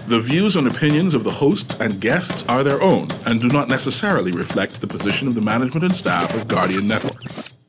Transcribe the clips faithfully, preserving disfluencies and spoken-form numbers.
The views and opinions of the host and guests are their own and do not necessarily reflect the position of the management and staff of Guardian Network.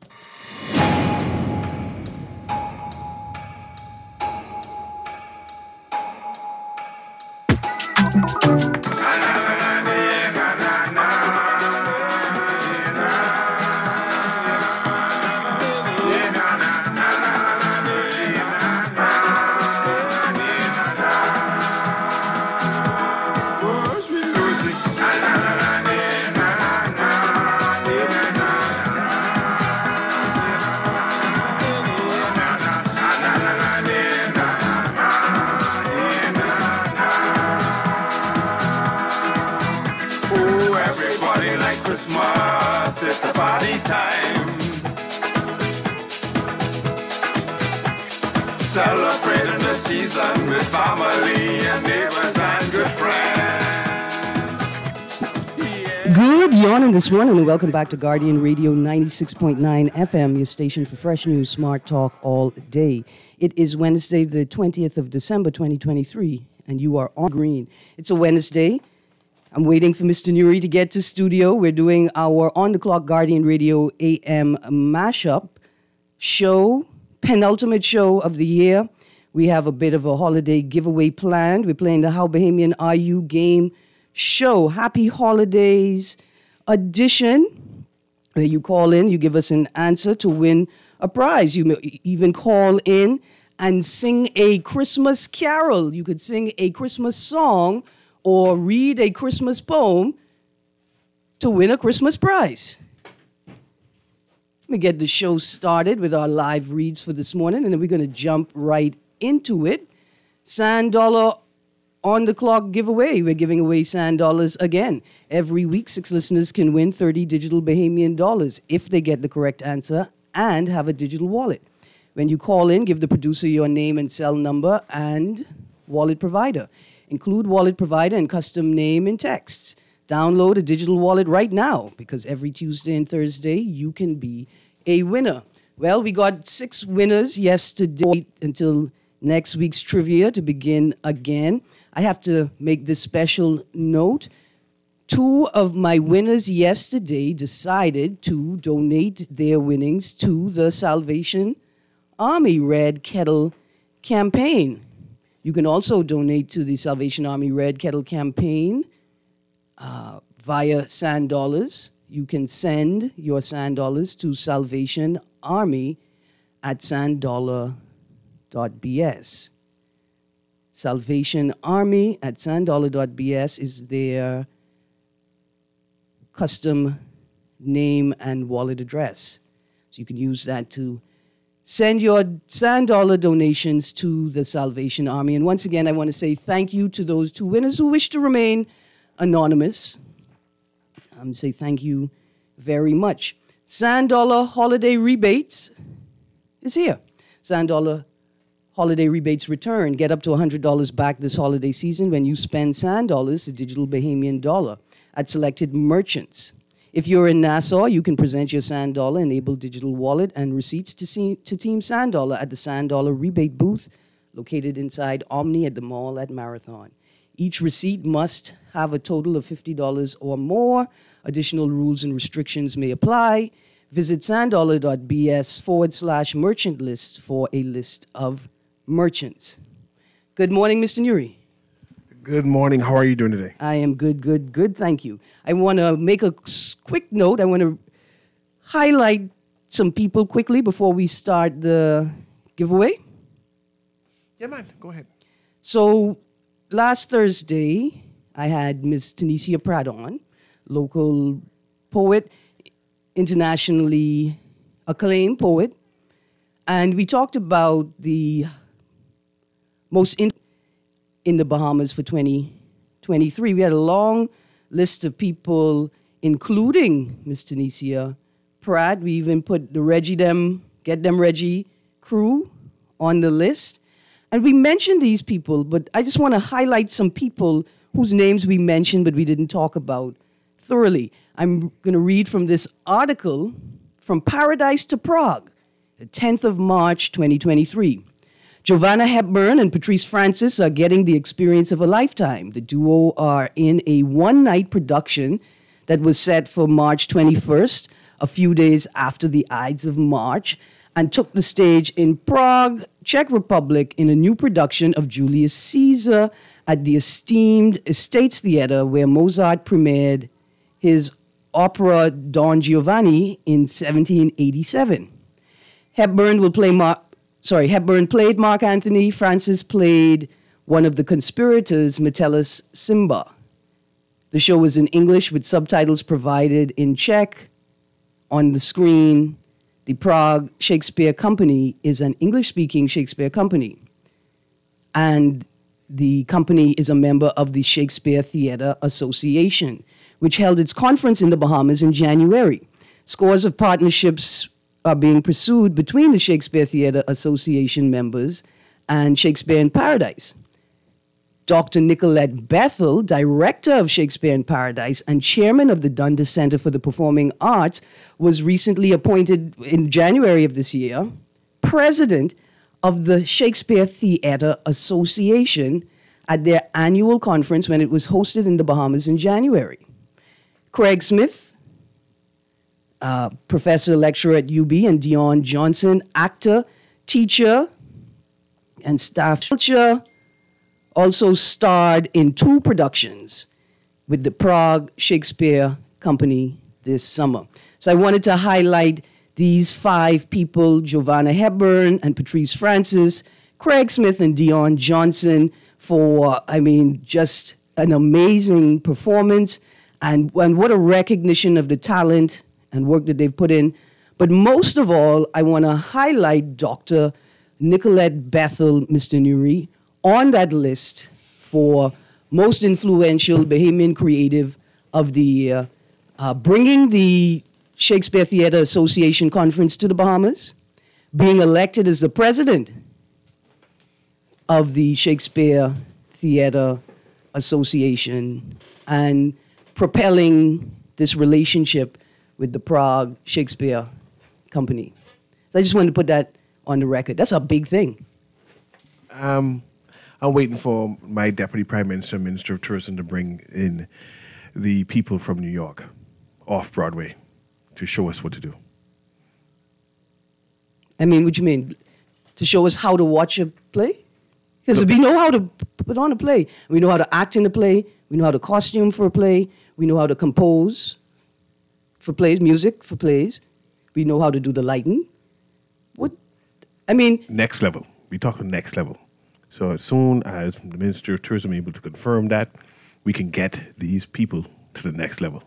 Celebrating the season with family and neighbors and good friends. Yeah. Good morning this morning and welcome back to Guardian Radio ninety-six point nine F M, your station for fresh news, smart talk all day. It is Wednesday, the twentieth of December, twenty twenty-three, and you are on green. It's a Wednesday. I'm waiting for Mister Nuri to get to studio. We're doing our on-the-clock Guardian Radio A M mashup show, penultimate show of the year. We have a bit of a holiday giveaway planned. We're playing the How Bahamian Are You game show. Happy Holidays edition, where you call in, you give us an answer to win a prize. You may even call in and sing a Christmas carol. You could sing a Christmas song or read a Christmas poem to win a Christmas prize. Let me get the show started with our live reads for this morning, and then we're going to jump right into it. Sand Dollar on the clock giveaway. We're giving away sand dollars again. Every week, six listeners can win thirty digital Bahamian dollars if they get the correct answer and have a digital wallet. When you call in, give the producer your name and cell number and wallet provider. Include wallet provider and custom name in texts. Download a digital wallet right now because every Tuesday and Thursday you can be a winner. Well, we got six winners yesterday until next week's trivia to begin again. I have to make this special note. Two of my winners yesterday decided to donate their winnings to the Salvation Army Red Kettle campaign. You can also donate to the Salvation Army Red Kettle campaign uh, via sand dollars. You can send your sand dollars to Salvation Army at sand dollar dot b s. Salvation Army at sand dollar dot b s is their custom name and wallet address. So you can use that to send your sand dollar donations to the Salvation Army. And once again, I want to say thank you to those two winners who wish to remain anonymous. Um, say thank you very much. Sand Dollar Holiday Rebates is here. Sand Dollar Holiday Rebates return. Get up to one hundred dollars back this holiday season when you spend sand dollars, a digital Bahamian dollar, at selected merchants. If you're in Nassau, you can present your Sand Dollar enabled digital wallet and receipts to, see, to Team Sand Dollar at the Sand Dollar rebate booth located inside Omni at the mall at Marathon. Each receipt must have a total of fifty dollars or more. Additional rules and restrictions may apply. Visit sand dollar dot b s forward slash merchant list for a list of merchants. Good morning, Mister Nuri. Good morning. How are you doing today? I am good, good, good. Thank you. I want to make a quick note. I want to highlight some people quickly before we start the giveaway. Yeah, man. Go ahead. So last Thursday, I had Miss Tanisha Pratt on, local poet, internationally acclaimed poet. And we talked about the most in in the Bahamas for twenty twenty-three. We had a long list of people, including Miss Tanisha Pratt. We even put the Reggie Them, Get Them Reggie crew on the list. And we mentioned these people, but I just want to highlight some people whose names we mentioned but we didn't talk about thoroughly. I'm going to read from this article from Paradise to Prague, the tenth of March, twenty twenty-three. Giovanna Hepburn and Patrice Francis are getting the experience of a lifetime. The duo are in a one-night production that was set for March twenty-first, a few days after the Ides of March, and took the stage in Prague, Czech Republic, in a new production of Julius Caesar at the esteemed Estates Theatre, where Mozart premiered his opera Don Giovanni in seventeen eighty-seven. Hepburn will play Mark. Sorry, Hepburn played Mark Antony. Francis played one of the conspirators, Metellus Simba. The show was in English with subtitles provided in Czech on the screen. The Prague Shakespeare Company is an English-speaking Shakespeare company, and the company is a member of the Shakespeare Theatre Association, which held its conference in the Bahamas in January. Scores of partnerships are being pursued between the Shakespeare Theatre Association members and Shakespeare in Paradise. Doctor Nicolette Bethel, director of Shakespeare in Paradise and chairman of the Dundas Center for the Performing Arts, was recently appointed in January of this year president of the Shakespeare Theatre Association at their annual conference when it was hosted in the Bahamas in January. Craig Smith, uh, professor lecturer at U B, and Dion Johnson, actor, teacher, and staff teacher, also starred in two productions with the Prague Shakespeare Company this summer. So I wanted to highlight these five people, Giovanna Hepburn and Patrice Francis, Craig Smith and Dion Johnson, for, I mean, just an amazing performance, and, and what a recognition of the talent and work that they've put in. But most of all, I want to highlight Doctor Nicolette Bethel, Mister Nuri, on that list for most influential Bahamian creative of the year, uh, bringing the Shakespeare Theatre Association Conference to the Bahamas, being elected as the president of the Shakespeare Theatre Association, and propelling this relationship with the Prague Shakespeare Company. So I just wanted to put that on the record. That's a big thing. Um, I'm waiting for my Deputy Prime Minister, Minister of Tourism, to bring in the people from New York off Broadway to show us what to do. I mean, what you mean? To show us how to watch a play? Because we know how to put on a play. We know how to act in a play. We know how to costume for a play. We know how to compose for plays, music for plays. We know how to do the lighting. What? I mean... Next level. We're talking next level. So as soon as the Minister of Tourism is able to confirm that, we can get these people to the next level.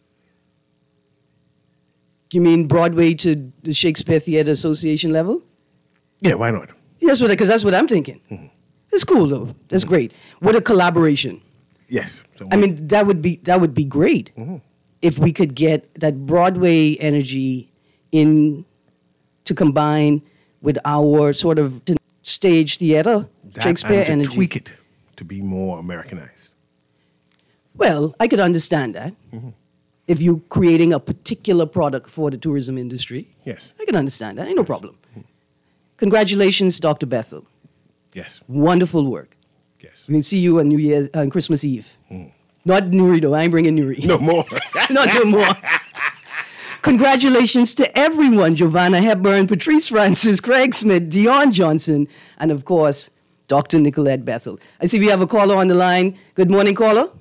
You mean Broadway to the Shakespeare Theatre Association level? Yeah, why not? Yes, because that's what I'm thinking. Mm-hmm. It's cool though. That's mm-hmm. great. What a collaboration. Yes. So I mean, that would be that would be great mm-hmm. if we could get that Broadway energy in to combine with our sort of stage theater that Shakespeare and to energy. Tweak it to be more Americanized. Well, I could understand that. Mm-hmm. If you're creating a particular product for the tourism industry, yes, I can understand that. Ain't no problem. Mm-hmm. Congratulations, Doctor Bethel. Yes. Wonderful work. Yes. We can see you on New Year's, on Christmas Eve. Mm. Not Nuri, though. I ain't bringing Nuri. No more. Not no more. Congratulations to everyone. Giovanna Hepburn, Patrice Francis, Craig Smith, Dion Johnson, and of course, Doctor Nicolette Bethel. I see we have a caller on the line. Good morning, caller.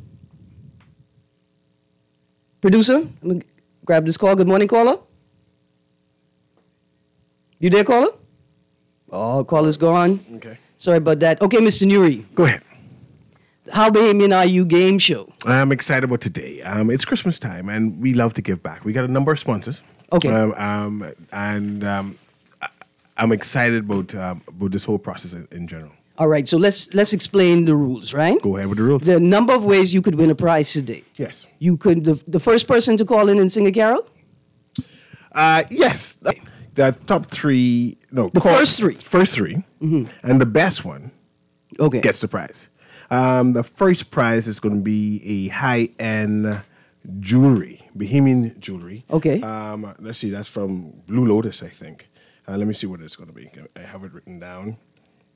Producer, I'm going to grab this call. Good morning, caller. You there, caller? Oh, caller's gone. Okay. Sorry about that. Okay, Mister Nuri. Go ahead. How Bahamian Are You game show? I'm excited about today. Um, it's Christmas time, and we love to give back. We got a number of sponsors. Okay. Um, um, and um, I, I'm excited about um, about this whole process in, in general. All right, so let's let's explain the rules, right? Go ahead with the rules. There are a number of ways you could win a prize today. Yes. You could, the, the first person to call in and sing a carol? Uh, yes. The top three, no. The call, first three. First three. Mm-hmm. And the best one okay. gets the prize. Um, the first prize is going to be a high-end jewelry, Bahamian jewelry. Okay. Um, let's see, that's from Blue Lotus, I think. Uh, let me see what it's going to be. I have it written down.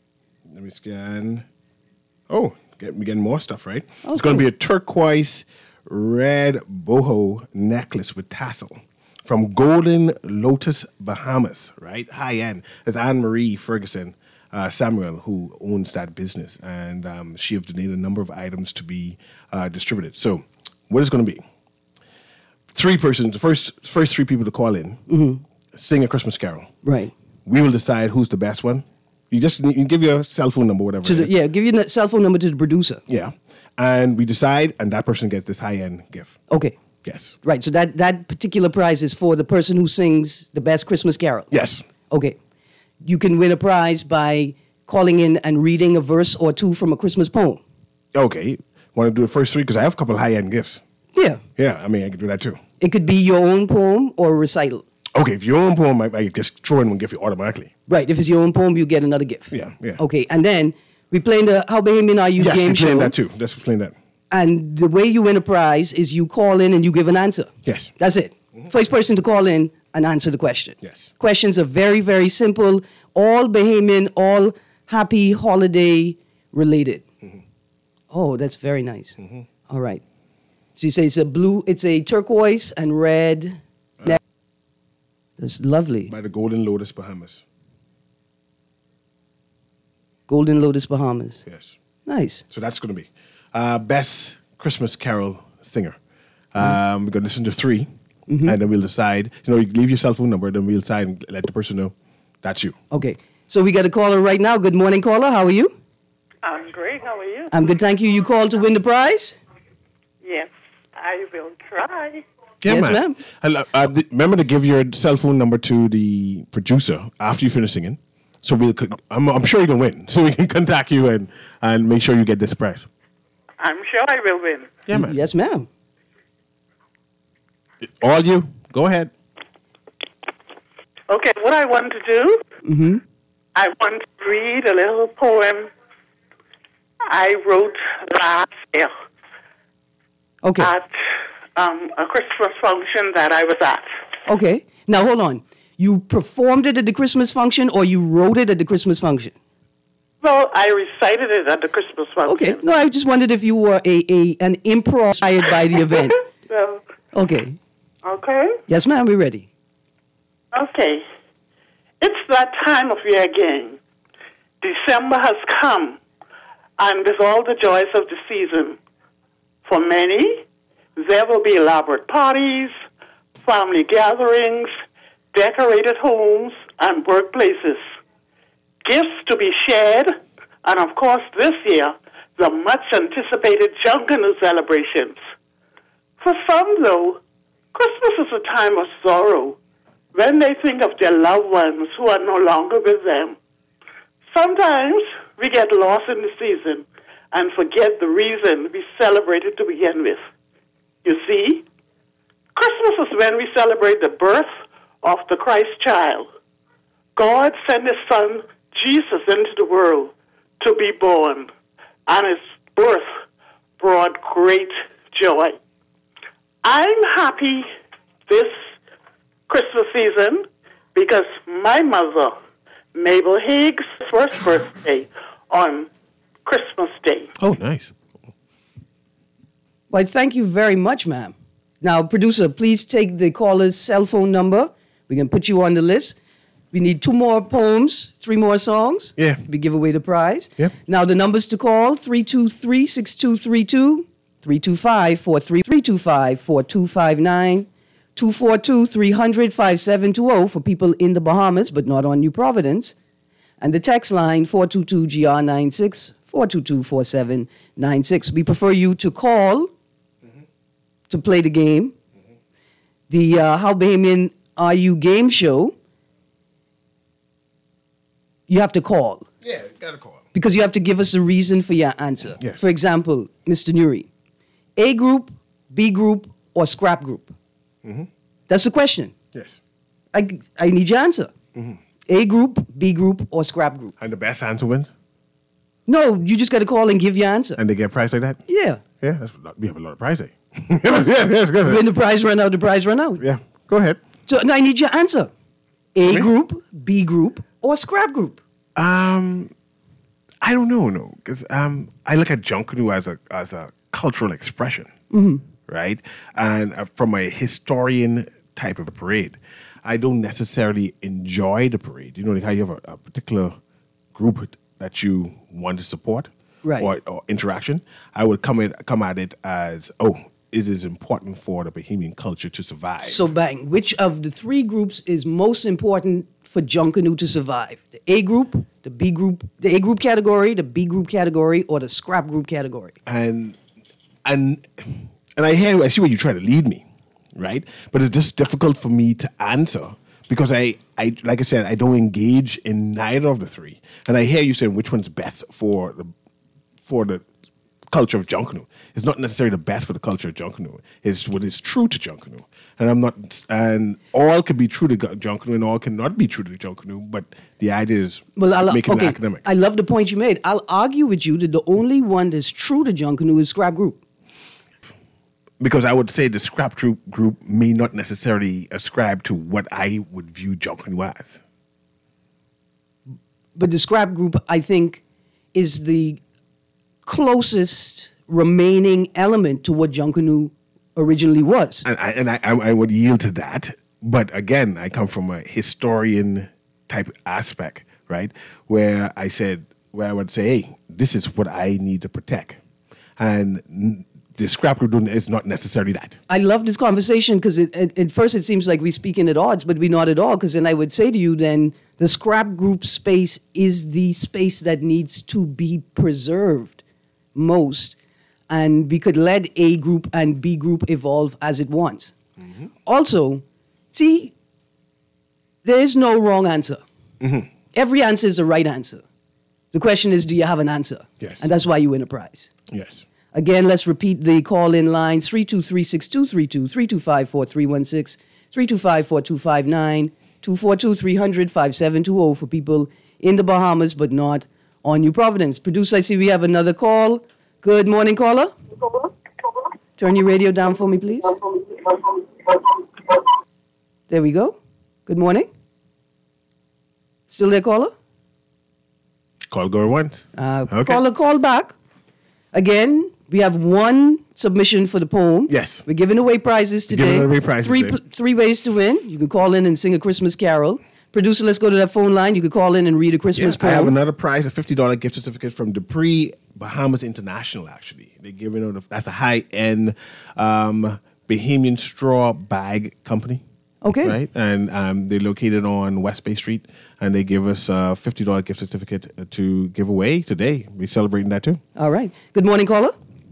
Let me scan. Oh, get, we're getting more stuff, right? Oh, it's going to cool. be a turquoise red boho necklace with tassel from Golden Lotus Bahamas, right? High end. It's Anne Marie Ferguson uh, Samuel who owns that business, and um, she have donated a number of items to be uh, distributed. So, what it's going to be? Three persons, the first first three people to call in, mm-hmm. sing a Christmas carol. Right. We will decide who's the best one. You just need, you give your cell phone number, whatever. To it the, is. yeah, give your cell phone number to the producer. Yeah. And we decide, and that person gets this high-end gift. Okay. Yes. Right. So that, that particular prize is for the person who sings the best Christmas carol. Yes. Okay. You can win a prize by calling in and reading a verse or two from a Christmas poem. Okay. Want to do the first three? Because I have a couple of high-end gifts. Yeah. Yeah, I mean, I can do that too. It could be your own poem or a recital. Okay, if your own poem, I, I just throw in one gift automatically. Right. If it's your own poem, you get another gift. Yeah, yeah. Okay. And then we playing the How Bahamian Are You Yes, game we're show. playing that too. Let's explain that. And the way you win a prize is you call in and you give an answer. Yes. That's it. First person to call in and answer the question. Yes. Questions are very, very simple, all Bahamian, all happy holiday related. Mm-hmm. Oh, that's very nice. All right. So you say it's a blue, it's a turquoise and red. neck. That's lovely. By the Golden Lotus Bahamas. Golden Lotus Bahamas. Yes. Nice. So that's going to be uh, best Christmas carol singer. Um, we're going to listen to three, and then we'll decide. You know, you leave your cell phone number, then we'll decide and let the person know that's you. Okay. So we got a caller right now. Good morning, caller. How are you? I'm great. How are you? I'm good, thank you. You called to win the prize? Yes, I will try. Yeah, Yes, man. ma'am. And, uh, uh, th- remember to give your cell phone number to the producer after you finish singing. So we'll. co- I'm, I'm sure you can win. So we can contact you and and make sure you get this prize. I'm sure I will win. Yeah, man. Yes, ma'am. All you. Go ahead. Okay, what I want to do, mm-hmm. I want to read a little poem I wrote last year Okay. at um, a Christmas function that I was at. Okay. Now, hold on. You performed it at the Christmas function or you wrote it at the Christmas function? Well, I recited it at the Christmas function. Okay. No, I just wondered if you were a, a an improv inspired by the event. So, Okay. okay. Yes, ma'am. We're ready. Okay. It's that time of year again. December has come, and with all the joys of the season. For many, there will be elaborate parties, family gatherings, decorated homes, and workplaces. Gifts to be shared, and of course this year, the much-anticipated Junkanoo celebrations. For some, though, Christmas is a time of sorrow when they think of their loved ones who are no longer with them. Sometimes we get lost in the season and forget the reason we celebrated to begin with. You see, Christmas is when we celebrate the birth of the Christ child. God sent his son, Jesus, into the world to be born, and his birth brought great joy. I'm happy this Christmas season because my mother, Mabel Higgs' first birthday on Christmas Day. Oh, nice. Well, thank you very much, ma'am. Now, producer, please take the caller's cell phone number. We can put you on the list. We need two more poems, three more songs. Yeah. We give away the prize. Yeah. Now, the numbers to call, three two three, six two three two, three two five, four three three two five, four two five nine, two four two, three hundred, five seven two zero for people in the Bahamas but not on New Providence. And the text line, four two two G R nine six, four two two, four seven nine six. We prefer you to call mm-hmm. to play the game. Mm-hmm. The uh, How Bahamian Are You game show, you have to call. Yeah, got a call. Because you have to give us a reason for your answer. Yes. For example, Mister Nuri, A group, B group, or scrap group? Mm-hmm. That's the question. Yes. I, I need your answer. Mm-hmm. A group, B group, or scrap group? And the best answer wins? No, you just got to call and give your answer. And they get a prize like that? Yeah. Yeah, that's, we have a lot of prize. Eh? yeah, that's good. When the prize run out, the prize run out. Yeah, go ahead. So now I need your answer. A Me? group, B group, or scrap group? Um, I don't know, no, because um, I look at Junkanoo as a as a cultural expression, right? And uh, from a historian type of parade, I don't necessarily enjoy the parade. You know, like how you have a, a particular group that you want to support, Right. or, or interaction. I would come at come at it as, oh, it is important for the Bahamian culture to survive. So, bang, which of the three groups is most important for Junkanoo to survive? The A group, the B group, the A group category, the B group category, or the scrap group category? and and and I hear I see where you're trying to lead me, right? But it's just difficult for me to answer because I, I like I said, I don't engage in neither of the three. And I hear you saying which one's best for the for the culture of Junkanoo. It's not necessarily the best for the culture of Junkanoo. It's what is true to Junkanoo. And I'm not and all can be true to Junkanoo and all cannot be true to Junkanoo, but the idea is Well, I'll, making okay, it academic. I love the point you made. I'll argue with you that the only one that's true to Junkanoo is scrap group. Because I would say the scrap group group may not necessarily ascribe to what I would view Junkanoo as. But the scrap group, I think, is the closest remaining element to what Junkanoo originally was. And I, and I, I would yield to that. But again, I come from a historian type aspect, right? Where I said, where I would say, hey, this is what I need to protect. And the scrap group is not necessarily that. I love this conversation because it, at, at first it seems like we're speaking at odds, but we're not at all. Because then I would say to you, then the scrap group space is the space that needs to be preserved most, and we could let A group and B group evolve as it wants. Mm-hmm. Also, see, there is no wrong answer. Mm-hmm. Every answer is the right answer. The question is, do you have an answer? Yes. And that's why you win a prize. Yes. Again, let's repeat the call-in lines, three two three, six two three two, three two five, four three one six, three two five, four two five nine, two four two, three hundred, five seven two zero for people in the Bahamas but not on New Providence. Producer, I see we have another call. Good morning, caller. Turn your radio down for me, please. There we go. Good morning. Still there, caller? Call going once. Uh, Okay. Caller, call back. Again, we have one submission for the poem. Yes. We're giving away prizes today. Giving away prizes Three, today. pl- three ways to win. You can call in and sing a Christmas carol. Producer, let's go to that phone line. You can call in and read a Christmas I poem. have another prize, a fifty dollars gift certificate from Dupree Bahamas International, actually. They're giving out, a, that's a high-end um, Bahamian straw bag company. Okay. Right? And um, they're located on West Bay Street, and they give us a fifty dollars gift certificate to give away today. We're celebrating that, too. All right. Good morning, caller.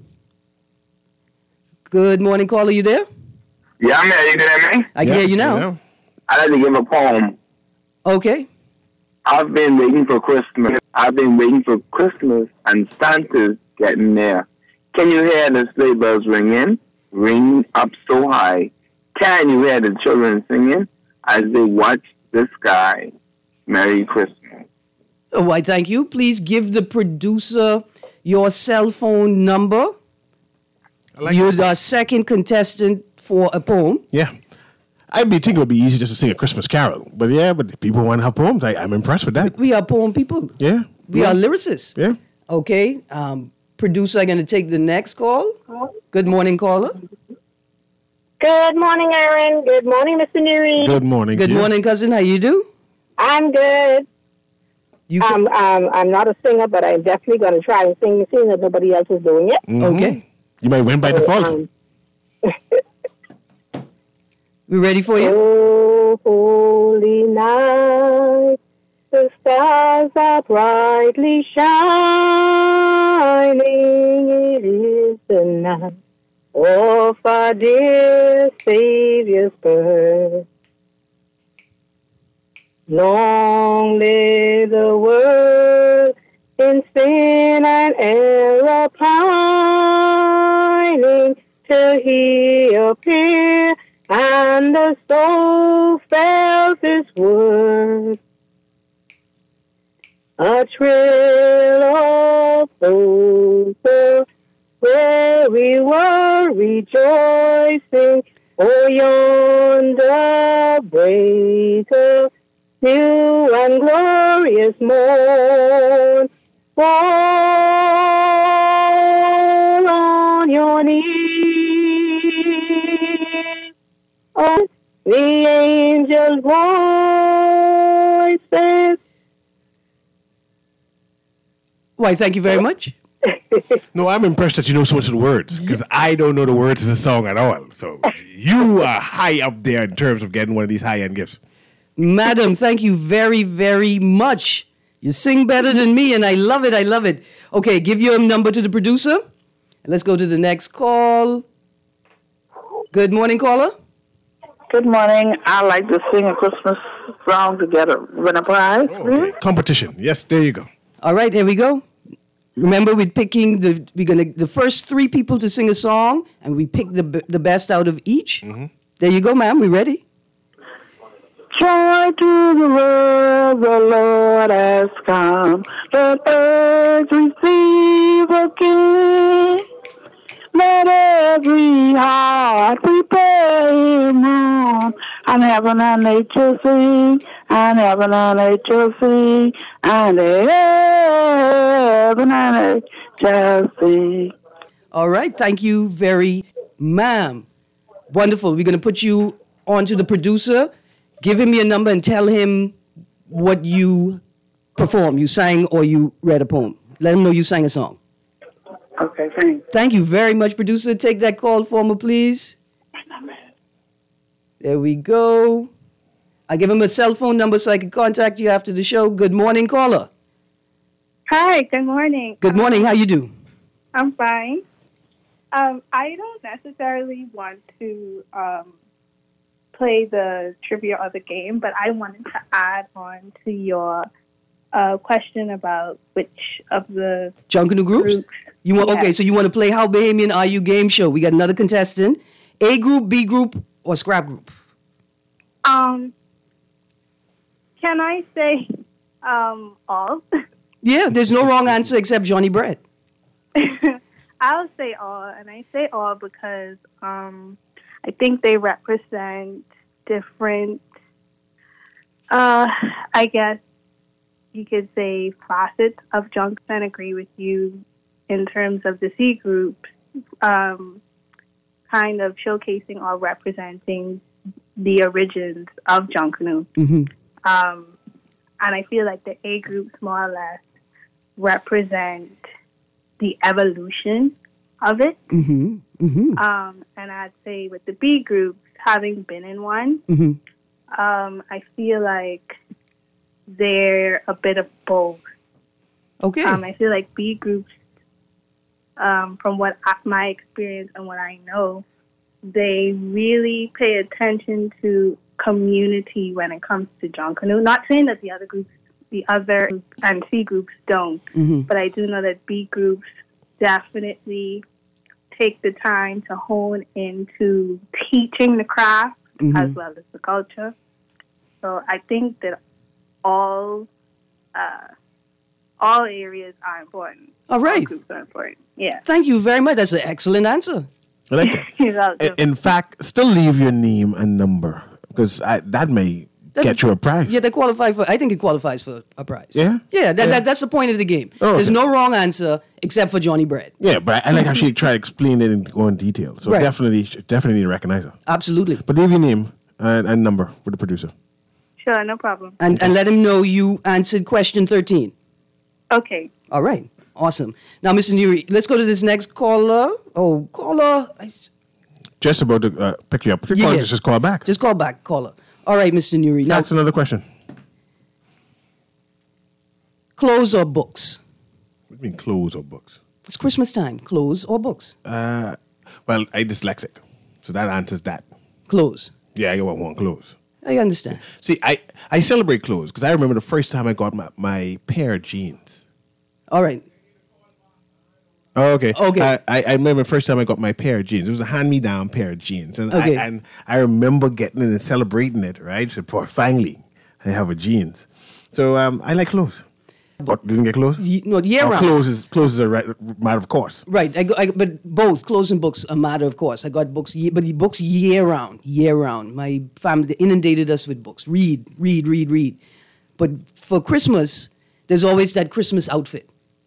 Good morning, caller. You there? Yeah, I'm here. You can hear me? I can hear you now. I'd like to give a poem. Okay. I've been waiting for Christmas. I've been waiting for Christmas, and Santa's getting there. Can you hear the sleigh bells ringing? Ring up so high. Can you hear the children singing as they watch the sky? Merry Christmas. Oh, why, thank you. Please give the producer your cell phone number. I like You're it. the second contestant for a poem. Yeah. I'd be thinking it would be easy just to sing a Christmas carol. But yeah, but people want to have poems. I, I'm impressed with that. We are poem people. Yeah. We yeah. are lyricists. Yeah. Okay. Um, producer, I'm going to take the next call. Good morning, caller. Good morning, Aaron. Good morning, Mister Newey. Good morning. Good to you. morning, cousin. How you do? I'm good. You Um, um, I'm not a singer, but I'm definitely going to try and sing, seeing that nobody else is doing it. Mhm. Okay. You might win by default. Um, We ready for you? oh, holy night, the stars are brightly shining. It is the night of our dear Savior's birth. Long live the world in sin and error pining till he appear and the soul felt his word. A thrill of hope where we were rejoicing. Oh, yonder breaker, new and glorious morn. fall on your knees. Oh, the angels' voices. Why, thank you very much. No, I'm impressed that you know so much of the words because I don't know the words of the song at all. So you are high up there in terms of getting one of these high-end gifts. Madam, thank you very, very much. You sing better than me, and I love it. I love it. Okay, give your number to the producer. Let's go to the next call. Good morning, caller. Good morning. I like to sing a Christmas song to get a win a prize. Oh, okay. Competition. Yes, there you go. All right, here we go. Remember, we're picking the we're gonna the first three people to sing a song, and we pick the the best out of each. Mm-hmm. There you go, ma'am. We ready? Joy to the world, the Lord has come. Let earth receive a King. Let every heart prepare him room. And heaven and nature sing, and heaven and nature sing, and heaven and nature sing. All right, thank you very, ma'am. Wonderful. We're going to put you on to the producer. Give him your number and tell him what you performed. You sang or you read a poem. Let him know you sang a song. Okay, thanks. Thank you very much, producer. Take that call for me, please. There we go. I give him a cell phone number so I can contact you after the show. Good morning, caller. Hi, good morning. Good morning. How you do? I'm fine. Um, I don't necessarily want to um, play the trivia or the game, but I wanted to add on to your uh, question about which of the Junkanoo groups? groups. You want Yeah. okay? So you want to play How Bahamian Are You game show? We got another contestant. A group, B group, or scrap group? Um, can I say um, all? Yeah, there's no wrong answer except Johnny Bread. I'll say all, and I say all because um, I think they represent different, uh, I guess you could say, facets of junk. And agree with you in terms of the C group, um, kind of showcasing or representing the origins of Junkanoo. Mm-hmm. Um, and I feel like the A groups more or less represent the evolution of it. Mm-hmm. Mm-hmm. Um, and I'd say with the B groups, having been in one, Mm-hmm. um, I feel like they're a bit of both. Okay. Um, I feel like B groups, um, from what I, my experience and what I know, they really pay attention to community when it comes to Junkanoo. Not saying that the other groups, the other and C groups don't, Mm-hmm. but I do know that B groups definitely take the time to hone into teaching the craft Mhm. as well as the culture. So I think that all uh, all areas are important. All right. All groups are important. Yeah. Thank you very much. That's an excellent answer. I like that. You're welcome. In- In fact, still leave your name and number because I, that may That- get you a prize. Yeah, they qualify for. I think it qualifies for a prize. Yeah? Yeah, that, Yeah. That, that's the point of the game. Oh, There's okay. no wrong answer except for Johnny Bread. Yeah, but I like how she tried to explain it and go in detail. So Right. definitely, definitely need to recognize her. Absolutely. But leave your name and, and number with the producer. Sure, no problem. And and let him know you answered question thirteen. Okay. All right. Awesome. Now, Mister Nuri, let's go to this next caller. Oh, caller. I s- Just about to uh, pick you up. Your Yeah, caller yeah. just call back. Just call back, caller. All right, Mister Nuri. Now, That's another question. clothes or books? What do you mean clothes or books? It's Christmas time. Clothes or books? Uh, well, I dyslexic, so that answers that. Clothes. Yeah, I want one clothes. I understand. See, I, I celebrate clothes because I remember the first time I got my, my pair of jeans. All right. Oh, okay. Okay. I, I, I remember the first time I got my pair of jeans. It was a hand-me-down pair of jeans. And, Okay. I, and I remember getting it and celebrating it, right? So for finally, I have a jeans. So um, I like clothes. But didn't get clothes? Ye- no, year Or round. clothes is, clothes is a right, matter of course. Right, I, go- I, but both clothes and books a matter of course. I got books, ye- but books year round, year round. My family inundated us with books. Read, read, read, read. But for Christmas, there's always that Christmas outfit.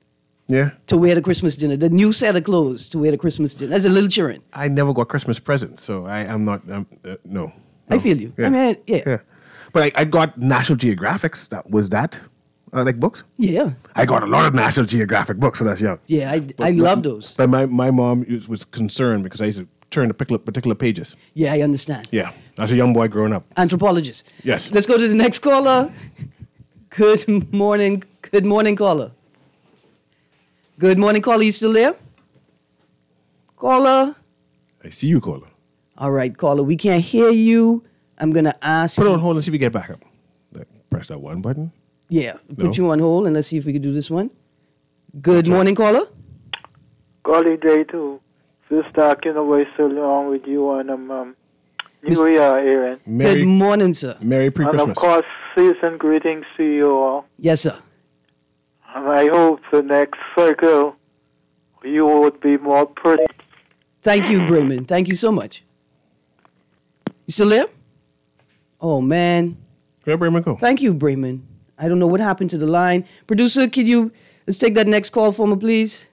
Yeah. to wear the Christmas dinner. The new set of clothes to wear the Christmas dinner. As a little children. I never got Christmas presents, so I am not. Um, uh, no, I no. feel you. Yeah. I mean, yeah. Yeah, but I, I got National Geographics. That was that, uh, like books. Yeah. I got a lot of National Geographic books when I was young. Yeah, I, I love those. But my, my mom was, was concerned because I used to turn to particular, particular pages. Yeah, I understand. Yeah, as a young boy growing up. Anthropologist. Yes. Let's go to the next caller. Good morning. Good morning, caller. Good morning, caller. You still there? Caller. I see you, caller. All right, caller. We can't hear you. I'm going to ask Put it you. on hold and see if we get back up. Like, press that one button. Yeah, No. put you on hold and let's see if we can do this one. Good morning, caller. Golly day too. Just talking away so long with you and um, um New Year, Aaron. Merry, Good morning, sir. Merry And pre-Christmas. of course, season greetings to you all. Yes, sir. And I hope the next circle you would be more pretty. Thank you, Bremen. Thank you so much. You still there? Oh, man. Where Bremen go? Thank you, Bremen. I don't know what happened to the line. Producer, could you, let's take that next call for me, please.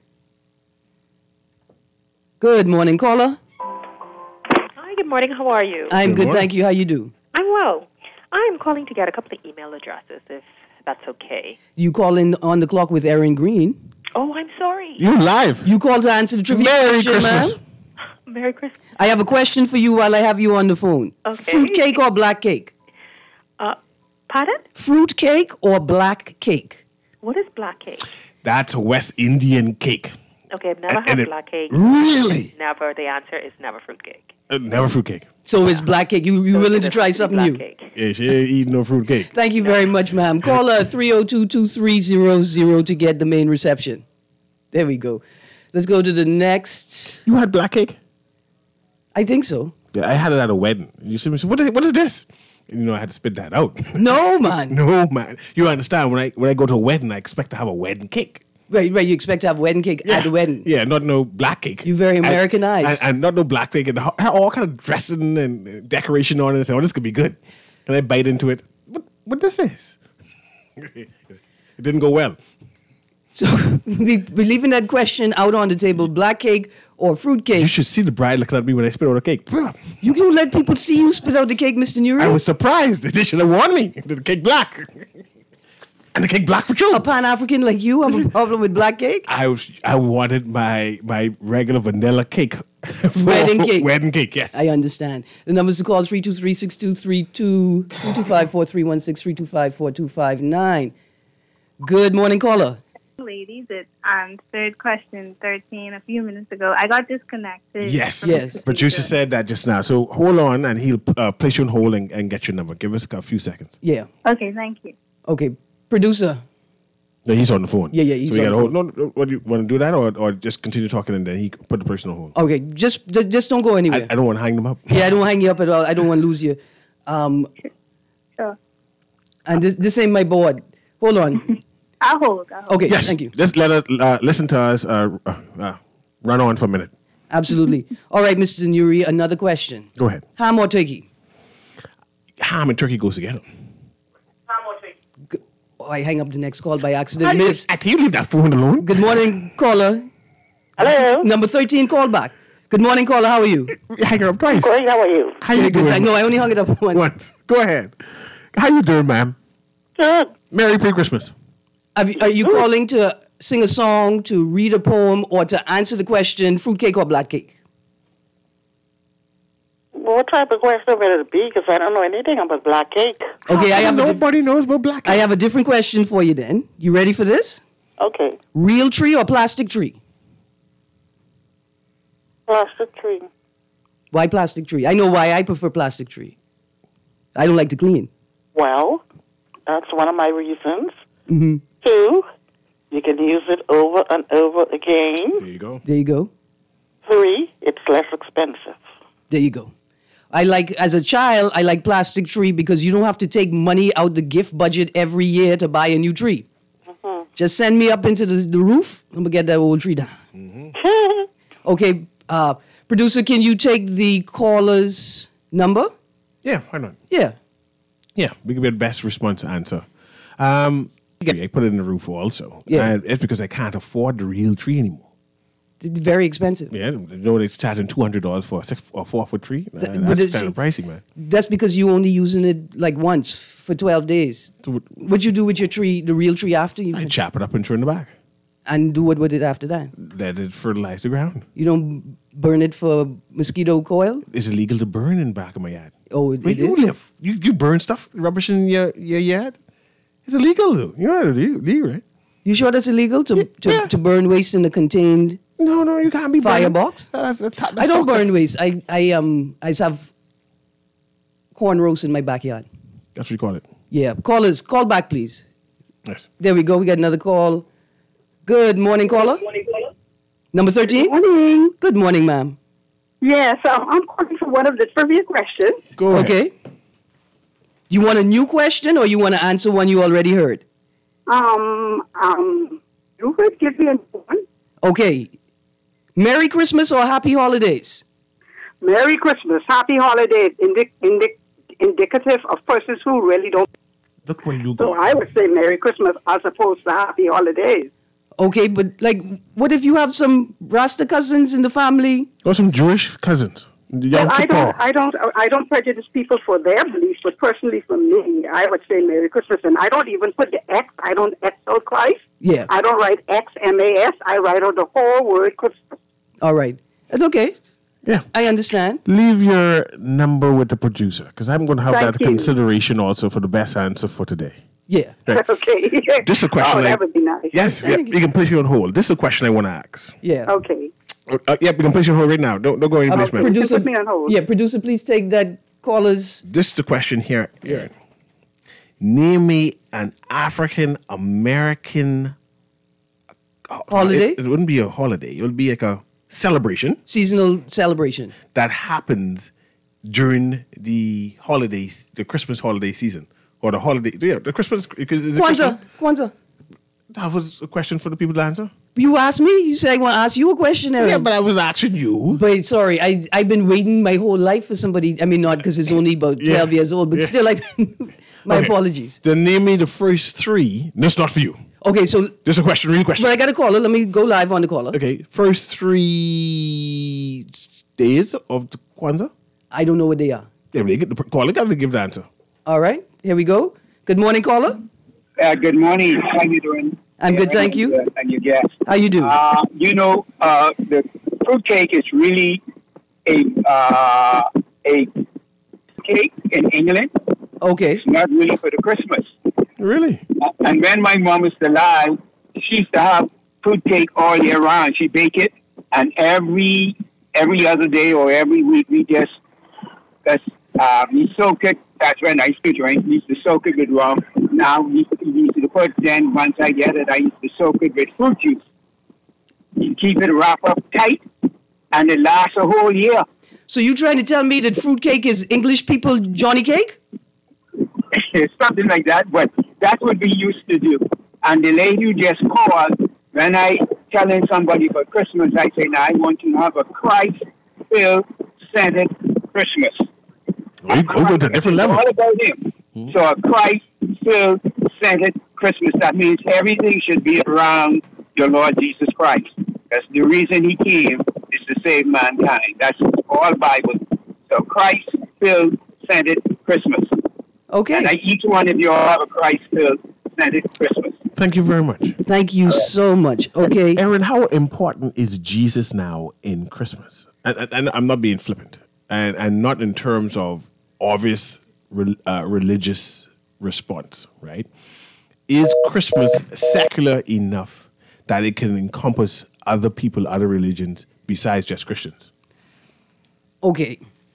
Good morning, caller. Hi, good morning. How are you? I'm Good good, morning. thank you. How you do? I'm well. I'm calling to get a couple of email addresses, if that's okay. You call in on the clock with Aaron Green. Oh, I'm sorry. You live. You call to answer the trivia Merry question, ma'am. Christmas. Merry Christmas. I have a question for you while I have you on the phone. Okay. Fruit cake or black cake? Uh, pardon? Fruit cake or black cake? What is black cake? That's a West Indian cake. Okay, I've never And- had and it- black cake. Really? Never. The answer is never fruitcake. Uh, never fruit cake. So it's black cake. You you So willing it to has try be something black new? Cake. Yeah, she ain't eating no fruit cake. Thank you very much, ma'am. Call uh, three oh two, two three zero zero to get the main reception. There we go. Let's go to the next. You had black cake? I think so. Yeah, I had it at a wedding. You see me say, what is, what is this? And, you know, I had to spit that out. No, man. No, man. You understand, when I when I go to a wedding, I expect to have a wedding cake. Right, right. You expect to have wedding cake at the wedding. Yeah, not no black cake. You very And- Americanized. And, and not no black cake. And ho- all kind of dressing and uh, decoration on it. And say, oh, this could be good. And I bite into it. What, what this is? It didn't go well. So we, we're leaving that question out on the table. Black cake or fruit You cake? should see the bride looking at me when I spit out a cake. You can let people see you spit out the cake, Mister Nuri? I was surprised. They should have warned me. The cake black. And the cake black for true. A Pan-African like you have a problem with black cake? I was I wanted my my regular vanilla cake. for- Wedding for- cake. Wedding cake, yes. I understand. The numbers to call three two three, six two three two, three two five, four three one six, three two five, four two five nine. Good morning, caller. Ladies, it's um, third question, thirteen, a few minutes ago. I got disconnected. Yes. from Yes. the Producer speaker. said that just now. So hold on and he'll uh, place you on hold and, and get your number. Give us a few seconds. Yeah. Okay, thank you. Okay. Producer. No, he's on the phone. Yeah, yeah, he's so we on gotta the hold. No, no, what do you want to do that or, or just continue talking and then he put the person on hold? Okay, just ju- just don't go anywhere. I, I don't want to hang them up. yeah, I don't hang you up at all. I don't want to lose you. Um, Sure. and this, this ain't my board. Hold on. I'll hold. I'll hold. Okay, Yes. thank you. Just let us uh, listen to us. Uh, uh, uh, run on for a minute. Absolutely. All right, Mister Nuri, another question. Go ahead. Ham or turkey? Ham and turkey goes together. Oh, I hang up the next call by accident. Miss. I can you leave that phone alone? Good morning, caller. Hello. Number thirteen, call back. Good morning, caller. How are you? Hang it up twice. Great, how are you? How you Very good. doing? I know, I only hung it up once. Once. Go ahead. How you doing, ma'am? Good. Merry pre-Christmas. Have you, are you calling to sing a song, to read a poem, or to answer the question, fruitcake or black cake? Well, what type of question will it be? Because I don't know anything about black cake. Okay, I have, a, di- Nobody knows about black I have a different question for you then. You ready for this? Okay. Real tree or plastic tree? Plastic tree. Why plastic tree? I know why I prefer plastic tree. I don't like to clean. Well, that's one of my reasons. Mm-hmm. Two, you can use it over and over again. There you go. There you go. Three, it's less expensive. There you go. I like, as a child, I like plastic tree because you don't have to take money out the gift budget every year to buy a new tree. Mm-hmm. Just send me up into the, the roof. I'm going to get that old tree down. Mm-hmm. Okay, uh, producer, can you take the caller's number? Yeah, why not? Yeah. Yeah, we can be the best response answer. Um, I put it in the roof also. Yeah. And it's because I can't afford the real tree anymore. It's very expensive. Yeah, you know it's charging two hundred dollars for a six or four foot tree. Uh, Th- but that's it's- kind of pricey, man. That's because you only using it like once for twelve days. What you do with your tree, the real tree after you? I chop it up and throw it in the back. And do what with it after that? Let it fertilize the ground. You don't burn it for mosquito coil? It's illegal to burn in the back of my yard. Oh, it, Where it you is? live? You you burn stuff, rubbish in your, your yard? It's illegal, though. You know it's illegal, right? You sure that's illegal to to, to burn waste in a contained? No, no, you can't be burning. firebox. Uh, that's, that's, that's I don't toxic. burn waste. I I um I just have corn roast in my backyard. That's what you call it. Yeah, call us. Call back, please. Yes. There we go. We got another call. Good morning, caller. Number thirteen. Good morning. Good morning, ma'am. Yes, um, I'm calling for one of the trivia questions. Go ahead. Okay. You want a new question or you want to answer one you already heard? Um, um, you could give me a new one. Okay. Merry Christmas or Happy Holidays? Merry Christmas, Happy Holidays, indic- indic- indicative of persons who really don't. Look where you So I would say Merry Christmas as opposed to Happy Holidays. Okay, but like, what if you have some Rasta cousins in the family? Or some Jewish cousins. Yom Well, I Kippur. don't, I don't, I don't prejudice people for their beliefs, but personally for me, I would say Merry Christmas, and I don't even put the X. I don't X out Christ. Yeah. I don't write X M A S. I write out the whole word Christmas. All right. That's okay. Yeah. I understand. Leave your number with the producer because I'm going to have Thank that you. consideration also for the best answer for today. Yeah. Right. Okay. This is a question. Oh, I- that would be nice. Yes, yeah, we can place you on hold. This is a question I want to ask. Yeah. Okay. Uh, uh, yeah, we can place you on hold right now. Don't don't go any Uh, place, man. producer, Put me on hold. Yeah, producer, please take that caller's. This is the question here. Aaron. Name me an African American Holiday? It, it wouldn't be a holiday. It would be like a celebration Seasonal celebration. that happens during the holidays, the Christmas holiday season, or the holiday. Yeah, the Christmas. Because is it Kwanzaa. Christmas? Kwanzaa. That was a question for the people to answer. You asked me. You said I want to ask you a question. Aaron. Yeah, but I was asking you. But sorry, I I've been waiting my whole life for somebody. I mean, not because it's only about Yeah. twelve years old, but Yeah. still, I've been. My Okay. apologies. Then name me the first three. That's not for you. Okay, so This is a question, real question. but I got a caller. Let me go live on the caller. Okay, first three days of the Kwanzaa. I don't know what they are. Yeah, but they get the caller got to give the answer. All right, here we go. Good morning, caller. Uh, good morning. How you doing? I'm good, thank you. Uh, and your guest. How you do? Uh, you know, uh, the fruitcake is really a uh, a cake in England. Okay. It's not really for the Christmas. Really? Uh, and when my mom was alive, she used to have fruitcake all year round. She bake it, and every every other day or every week we just just uh, we soak it. That's when I used to drink. We used to soak it with rum. Now we we used to put. Then once I get it, I used to soak it with fruit juice. You keep it wrapped up tight, and it lasts a whole year. So you trying to tell me that fruitcake is English people Johnny cake? Something like that, but that's what we used to do. And the lady who just called, when I telling somebody for Christmas, I say, now I want to have a Christ-filled scented Christmas. We go to a different level. It's all about him. So a Christ-filled scented Christmas, that means everything should be around your Lord Jesus Christ. That's the reason he came, is to save mankind. That's all Bible. So Christ-filled scented Christmas. Okay. And I, each one of you all have a Christ-filled scented Christmas. Thank you very much. Thank you so much. Okay. Aaron, how important is Jesus now in Christmas? And, and, and I'm not being flippant, and, and not in terms of obvious re, uh, religious response, right? Is Christmas secular enough that it can encompass other people, other religions, besides just Christians? Okay.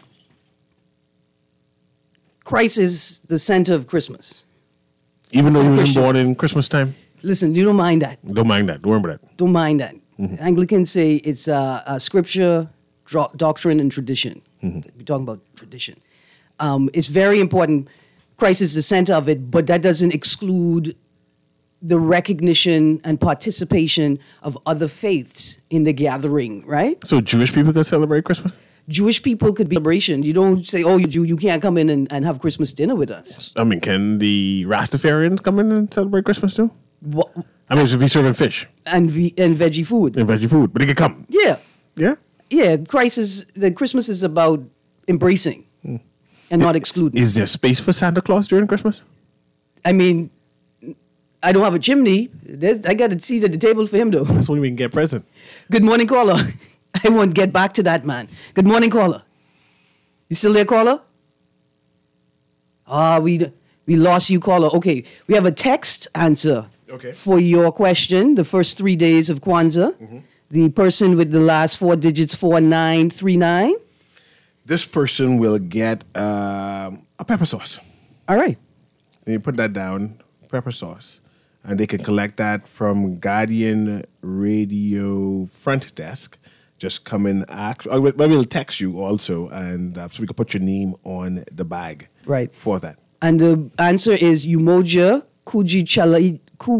Christ is the center of Christmas. Even though he was Christian. born in Christmas time? Listen, you don't mind that. Don't mind that. Don't worry about that. Don't mind that. Mhm. Anglicans say it's uh, uh, scripture, dro- doctrine, and tradition. Mhm. We're talking about tradition. Um, it's very important. Christ is the center of it, but that doesn't exclude the recognition and participation of other faiths in the gathering, right? So Jewish people can celebrate Christmas? Jewish people could be celebration. You don't say, oh, you Jew, you can't come in and, and have Christmas dinner with us. I mean, can the Rastafarians come in and celebrate Christmas too? What? I mean, if we serving fish and ve- and veggie food and veggie food, but they can come. Yeah, yeah, yeah. Christ is the Christmas is about embracing Hmm. and not excluding. Is there space for Santa Claus during Christmas? I mean, I don't have a chimney. There's, I got a seat at the table for him though. That's when we can get present. Good morning, caller. I won't get back to that, man. Good morning, caller. You still there, caller? Ah, we we lost you, caller. Okay, we have a text answer. Okay. For your question, the first three days of Kwanzaa, Mm-hmm. the person with the last four digits, four nine three nine. This person will get um, a pepper sauce. All right. Then you put that down, pepper sauce, and they can collect that from Guardian Radio front desk. Just come and ask. Or maybe we'll text you also, and uh, so we can put your name on the bag. Right. For that. And the answer is Umoja Kujichaliji.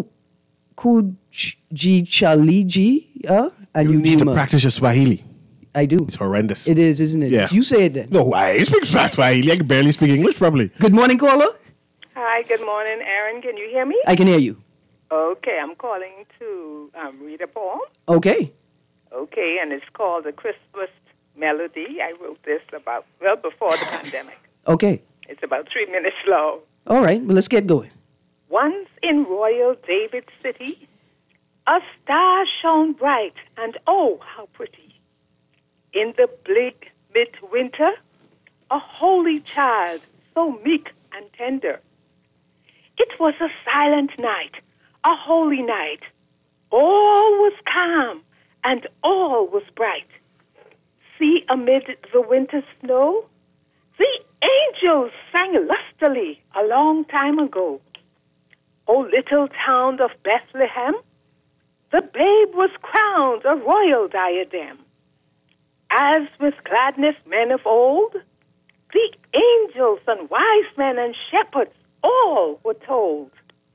Kujichaliji. Uh, and You need to Unima. practice your Swahili. I do. It's horrendous. It is, isn't it? Yeah. You say it then. No, I speak Swahili. I can barely speak English, probably. Good morning, caller. Hi, good morning, Aaron. Can you hear me? I can hear you. Okay, I'm calling to um, read a poem. Okay. Okay, and it's called The Christmas Melody. I wrote this about, well, before the pandemic. Okay. It's about three minutes long. All right. Well, let's get going. Once in royal David City, a star shone bright, and oh, how pretty. In the bleak midwinter, a holy child, so meek and tender. It was a silent night, a holy night. All was calm, and all was bright. See, amid the winter snow, the angels sang lustily a long time ago. O little town of Bethlehem, the babe was crowned a royal diadem. As with gladness men of old, the angels and wise men and shepherds all were told.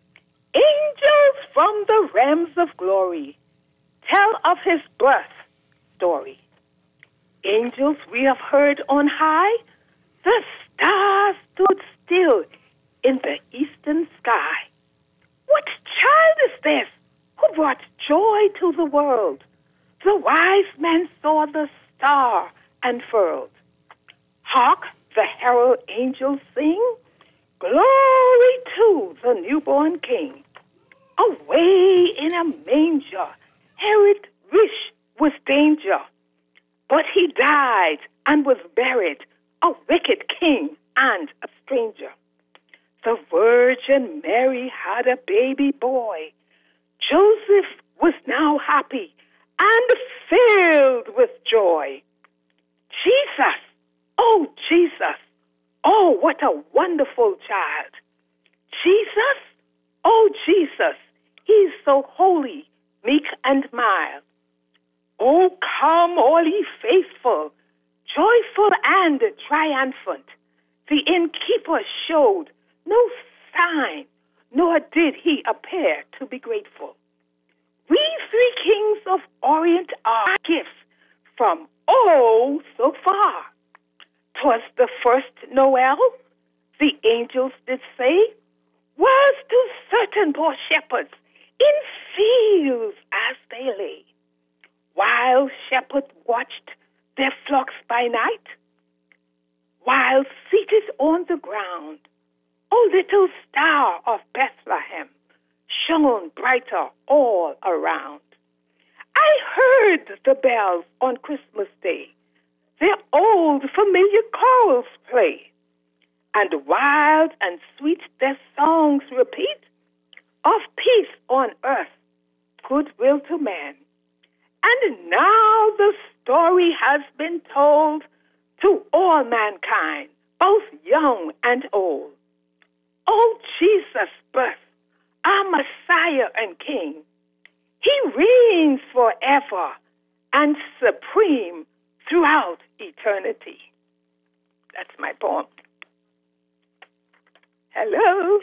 Angels from the realms of glory tell of his birth story. Angels we have heard on high, the stars stood still in the eastern sky. What child is this who brought joy to the world? The wise men saw the star unfurled. Hark, the herald angels sing, glory to the newborn King. Away in a manger, Herod wished with danger, but he died and was buried, a wicked king and a stranger. The Virgin Mary had a baby boy. Joseph was now happy and filled with joy. Jesus, oh Jesus, oh what a wonderful child. Jesus, oh Jesus, he's so holy, meek and mild. Oh come all ye faithful, joyful and triumphant. The innkeeper showed no sign, nor did he appear to be grateful. We three kings of Orient are gifts from oh so far. 'Twas the first Noel, the angels did say, was to certain poor shepherds in fields as they lay. While shepherds watched their flocks by night, while seated on the ground, O little star of Bethlehem shone brighter all around. I heard the bells on Christmas Day, their old familiar carols play, and wild and sweet their songs repeat, of peace on earth, goodwill to man. And now the story has been told to all mankind, both young and old. Oh, Jesus' birth, our Messiah and King. He reigns forever and supreme throughout eternity. That's my poem. Hello?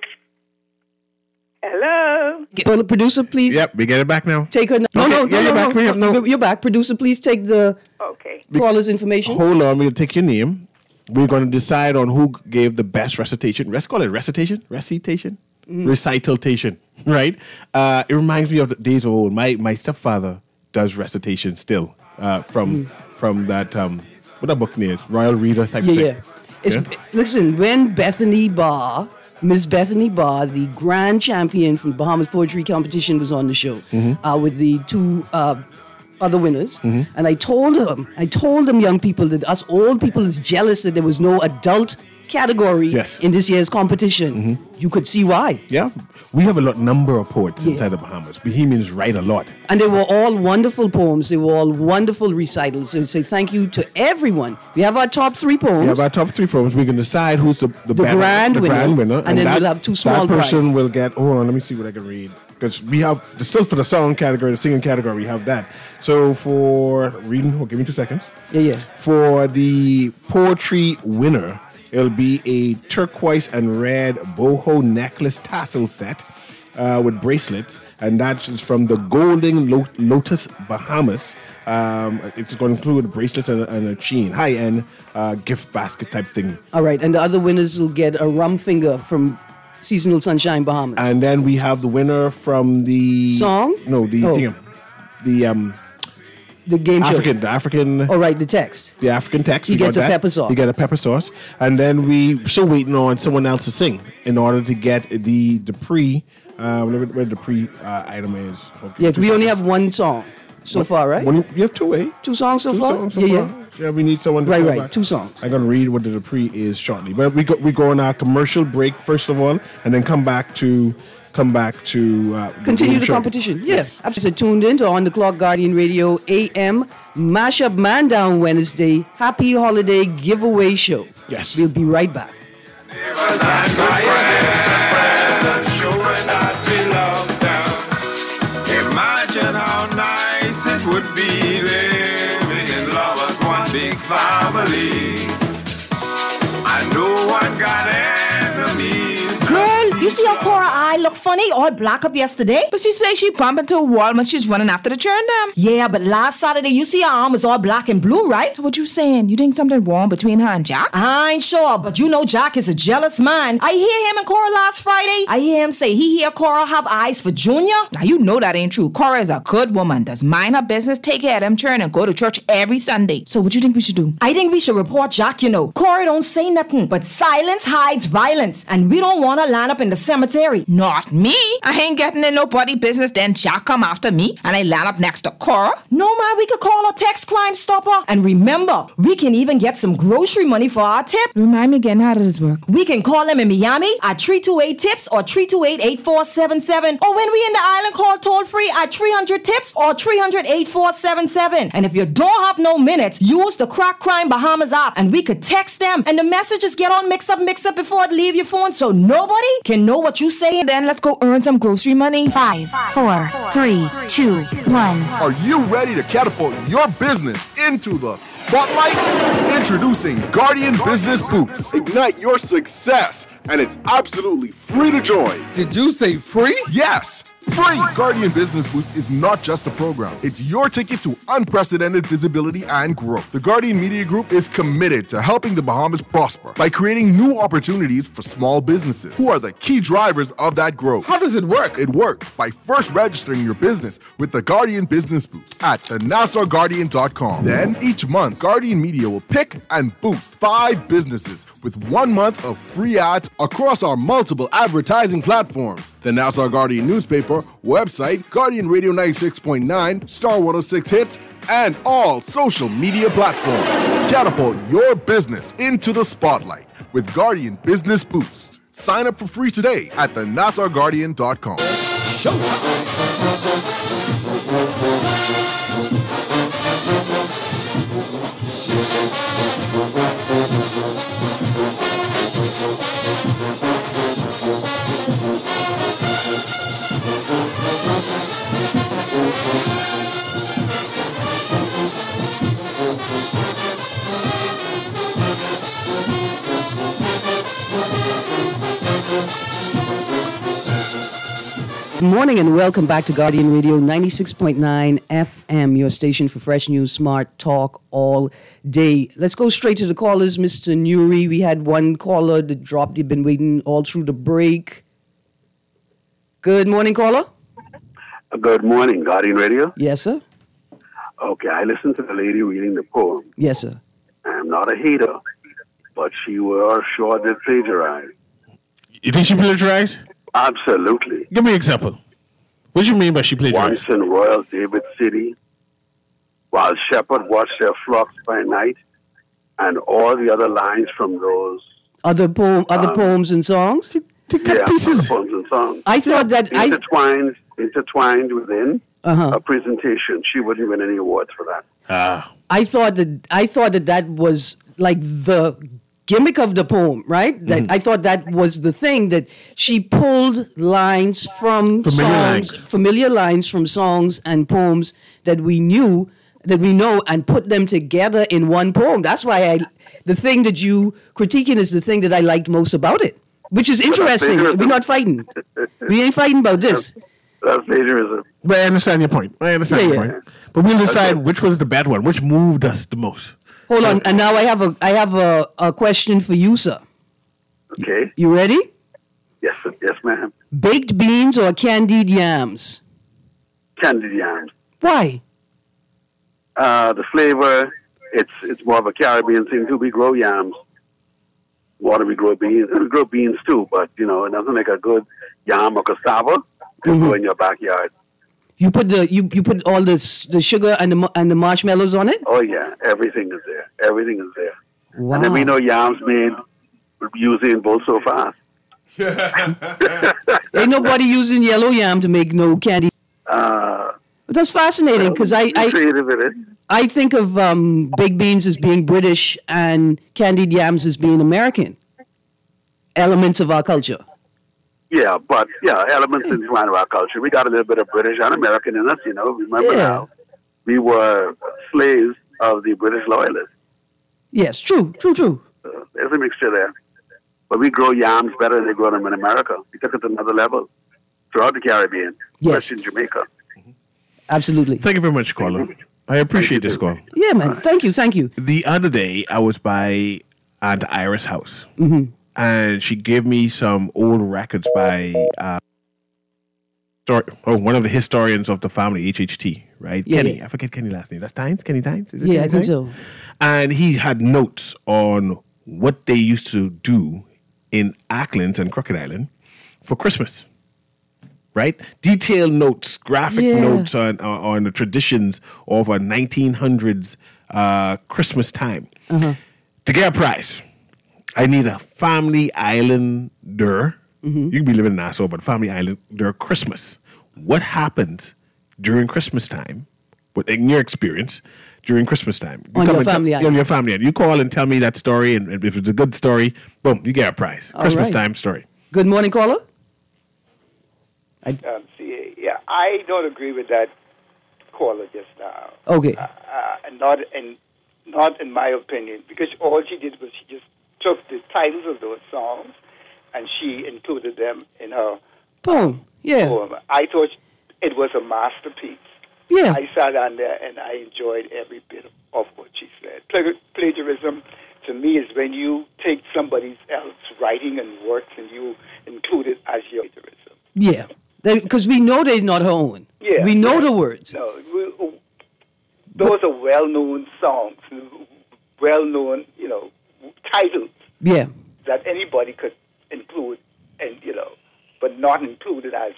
Hello? Well, the producer, please. Yep, we get it back now. Take her. No, Okay, no, yeah, no, you're no, back. no, We have no- You're back. Producer, please take the Okay. Caller's information. Hold on, we'll take your name. We're going to decide on who gave the best recitation. Let's call it recitation? Recitation? Mhm. Recitaltation, right? Uh, it reminds me of the days of old. My my stepfather does recitation still uh, from Mm. from that, um, what that book name is? Royal Reader type Yeah, thing. yeah. It's, Listen, when Bethany Barr, Miss Bethany Barr, the grand champion from Bahamas Poetry Competition, was on the show Mhm. uh, with the two uh, other winners, Mhm. and I told them, I told them young people that us old people is jealous that there was no adult category Yes. in this year's competition. You could see why. Yeah, we have a lot number of poets inside the Bahamas. Bahamians write a lot. And they were all wonderful poems. They were all wonderful recitals. So say thank you to everyone. We have our top three poems. We have our top three poems. We can decide who's the, the, The better- grand the winner, grand winner. and then we'll have two small That person prizes. will get, hold on, let me see what I can read. Because we have, still for the song category, the singing category, we have that. So for reading, oh, give me two seconds. Yeah, yeah. For the poetry winner, it'll be a turquoise and red boho necklace tassel set uh, with bracelets, and that's from the Golden Lo- Lotus Bahamas. Um, it's going to include bracelets and, and a chain, high-end uh, gift basket type thing. All right, and the other winners will get a rum finger from Seasonal Sunshine Bahamas. And then we have the winner from the Song? No, the Oh. thing, the um, the game show. African, the African. All right, the text. The African text. He we gets got a that. pepper sauce. He get a pepper sauce, and then we still waiting on someone else to sing in order to get the Dupree. Uh, whatever where the Dupree uh, item is. Okay, Yeah, two we only seconds. have one song so One- far, right? One, we have two, eh? Two songs so Two far? songs so yeah, far. yeah. Yeah, we need someone to Right, come right. back. Two songs. I'm gonna read what the Dupree is shortly, but we go we go on our commercial break first of all, and then come back to come back to uh, Continue game the show. competition. Yes. Absolutely. So tuned in to On the Clock Guardian Radio A M Mashup Man Down Wednesday Happy Holiday Giveaway Show. Yes. We'll be right back. Imagine how nice it would be living in love as one big family. And no one got enemies. Girl, you see how Cora eye look funny, all black up yesterday? But she say she bump into a wall when she's running after the churn them. Yeah, but last Saturday, you see her arm was all black and blue, right? What you saying? You think something wrong between her and Jack? I ain't sure, but you know Jack is a jealous man. I hear him and Cora last Friday. I hear him say he hear Cora have eyes for Junior. Now you know that ain't true. Cora is a good woman, does mind her business, take care of them churn, and go to church every Sunday. So what you think we should do? I think we should report Jack, you know. Cora don't say nothing, but silence hides violence, and we don't want to line up in the cemetery. Not me. I ain't getting in nobody business, then Jack come after me, and I land up next to Cora. No, man, we could call a text Crime Stopper. And remember, we can even get some grocery money for our tip. Remind me again, how does this work? We can call them in Miami at three two eight TIPS or three two eight, eight four seven seven. Or when we in the island, call toll free at three hundred TIPS or three hundred, eight four seven seven. And if you don't have no minutes, use the Crack Crime Bahamas app and we could text them. And the messages get all mixed up, mixed up before it leave your phone so nobody can know what you say. Then let's go earn some grocery money. Five, four, three, two, one. Are you ready to catapult your business into the spotlight? Introducing Guardian Business Boost. Ignite your success, and it's absolutely free to join. Did you say free? Yes, free. Guardian Business Boost is not just a program. It's your ticket to unprecedented visibility and growth. The Guardian Media Group is committed to helping the Bahamas prosper by creating new opportunities for small businesses who are the key drivers of that growth. How does it work? It works by first registering your business with the Guardian Business Boost at the nassau guardian dot com. Then each month, Guardian Media will pick and boost five businesses with one month of free ads across our multiple advertising platforms. The Nassau Guardian newspaper, website, Guardian Radio ninety-six point nine, Star one oh six Hits, and all social media platforms. Catapult your business into the spotlight with Guardian Business Boost. Sign up for free today at the nassau guardian dot com. Good morning and welcome back to Guardian Radio ninety-six point nine F M, your station for fresh news, smart talk all day. Let's go straight to the callers. Mister Nuri, we had one caller that dropped. You've been waiting all through the break. Good morning, caller. Good morning, Guardian Radio. Yes, sir. Okay, I listened to the lady reading the poem. Yes, sir. I'm not a hater, but she was sure did plagiarize. You think she plagiarized? Absolutely. Give me an example. What do you mean by she plagiarized? Once in Royal David City, while shepherds watched their flocks by night, and all the other lines from those. Other poem, other Um, poems and songs. Yeah, other poems and songs. I thought that I intertwined, intertwined within Uh-huh. a presentation. She wouldn't win any awards for that. Ah. I thought that I thought that that was like the gimmick of the poem, right? That Mm-hmm. I thought that was the thing, that she pulled lines from Familiar songs, lines. familiar lines from songs and poems that we knew, that we know, and put them together in one poem. That's why I, the thing that you critiquing is the thing that I liked most about it, which is interesting. We're not fighting. We ain't fighting about this. That's plagiarism. But I understand your point. I understand Yeah, your yeah. point. But we'll decide which was the bad one, which moved us the most. Hold on, and now I have a I have a, a question for you, sir. Okay. You ready? Yes, sir. Yes, ma'am. Baked beans or candied yams? Candied yams. Why? Uh, the flavor, it's it's more of a Caribbean thing too. We grow yams. Water, we grow beans. We grow beans too, but you know, it doesn't make a good yam or cassava to Mm-hmm. grow in your backyard. You put the you, you put all this the sugar and the ma- and the marshmallows on it. Oh yeah, everything is there. Everything is there. Wow. And then we know yams made using both so fast. Ain't nobody using yellow yam to make no candy. Uh, But that's fascinating because I I, creative in it. I think of um, baked beans as being British and candied yams as being American elements of our culture. Yeah, but yeah, elements entwined with our culture. We got a little bit of British and American in us, you know. Remember Yeah. now, we were slaves of the British loyalists. Yes, true, true, true. Uh, there's a mixture there. But we grow yams better than they grow them in America. We took it to another level throughout the Caribbean, Yes. especially in Jamaica. Absolutely. Thank you very much, caller. I appreciate this call. Yeah, man. Thank you, thank you. The other day, I was by Aunt Iris' house, Mm-hmm. and she gave me some old records by uh, histor- oh, one of the historians of the family, H H T, right? Yeah, Kenny. yeah. I forget Kenny last name. That's Tynes? Kenny Tynes? Is it Yeah, Kenny I think Tynes? so. And he had notes on what they used to do in Acklands and Crooked Island for Christmas. Right? Detailed notes, graphic Yeah. notes on, on on the traditions of a nineteen hundreds uh, Christmas time. Uh-huh. To get a prize, I need a Family Islander. Mm-hmm. You can be living in Nassau, but Family Islander Christmas. What happened during Christmas time, what, in your experience, during Christmas time? You On come your and tell- family On island. your family island. You call and tell me that story, and if it's a good story, boom, you get a prize. All Christmas right. time story. Good morning, caller. Um, see, yeah, I don't agree with that caller just now. Okay. Uh, uh, not in, not in my opinion, because all she did was she just took the titles of those songs and she included them in her Poem. Yeah. poem. I thought it was a masterpiece. Yeah. I sat on there and I enjoyed every bit of, of what she said. Pla- plagiarism, to me, is when you take somebody else's writing and works and you include it as your plagiarism. Yeah. Because we know they're not her own. Yeah, We know yeah. the words. No, we, those are well-known songs, well-known, you know, titles Yeah. that anybody could include, and you know, but not included as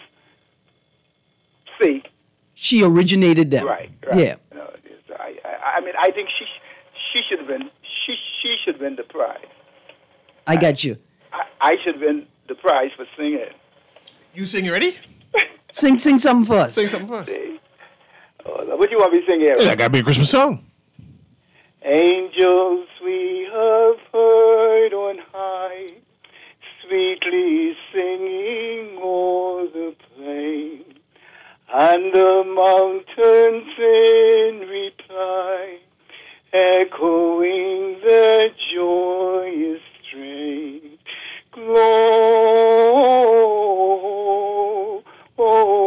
fake. She originated them. Right. Right. Yeah. You know, it's- I, I, I mean, I think she she should win. She she should win the prize. I got you. I, I should win the prize for singing. You sing already? Sing, sing something for us. Sing something for us. Oh, what do you want me to sing here? Yeah, that gotta be a Christmas song. Angels we have heard on high, sweetly singing o'er the plain, and the mountains in reply, echoing the joyous strain. Glory.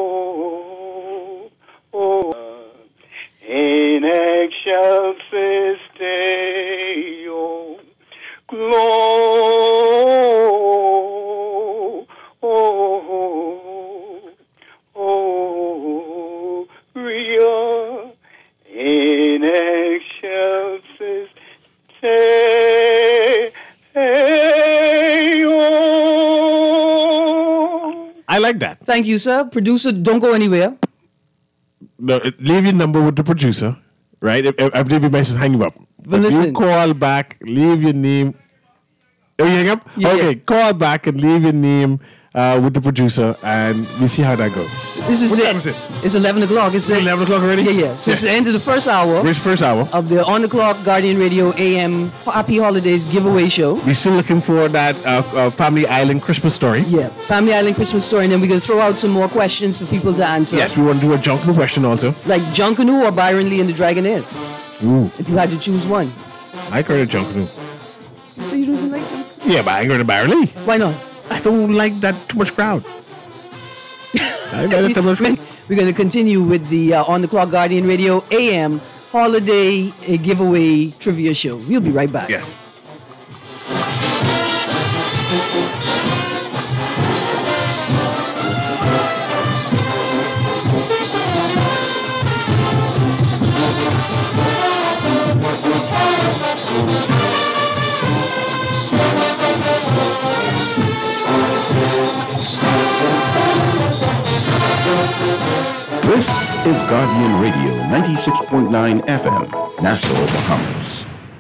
Hey, hey, oh. I like that. Thank you, sir. Producer, don't go anywhere. No, it- leave your number with the producer, right? If, if, if David Mason's hang you up. But if listen. you call back, leave your name. Oh, you hang up? Yeah. Okay, call back and leave your name uh, with the producer, and we see how that goes. This is what the, time is it? It's eleven o'clock. It's eleven o'clock already? Yeah, yeah. So Yeah. it's the end of the first hour. Which first hour? Of the On the Clock Guardian Radio A M Happy Holidays giveaway show. We're still looking for that uh, uh, Family Island Christmas story. Yeah, Family Island Christmas story, and then we're going to throw out some more questions for people to answer. Yes, we want to do a junk new question also. Like Junkanoo or Byron Lee and the Dragonets. Ooh. If you had to choose one. I heard a junk new. So you don't even like Junkanoo? Yeah, but I ain't going to Byron Lee. Why not? I don't like that too much crowd. I got it too much crowd. We're going to continue with the uh, On the Clock Guardian Radio A M Holiday uh, Giveaway Trivia Show. We'll be right back. Yes. This is Guardian Radio ninety-six point nine F M, Nassau, Bahamas.